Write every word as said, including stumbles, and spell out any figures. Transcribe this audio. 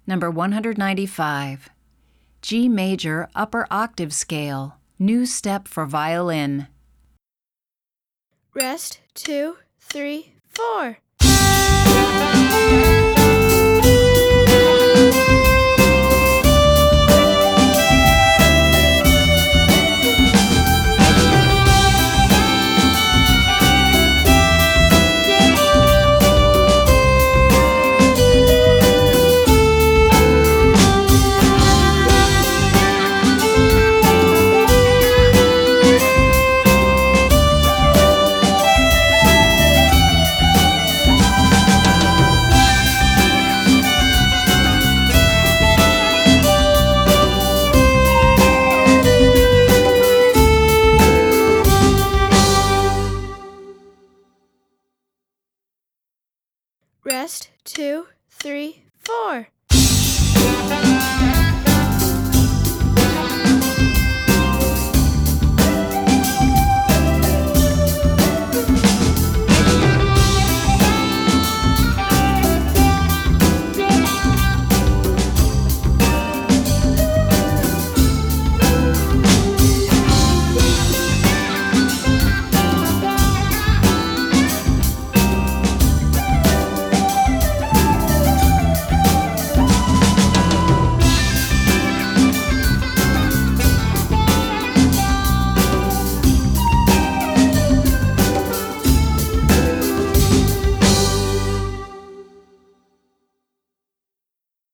Number one hundred ninety-five, G major upper octave scale, new step for violin. Rest, two, three, four. Rest, two, three, four.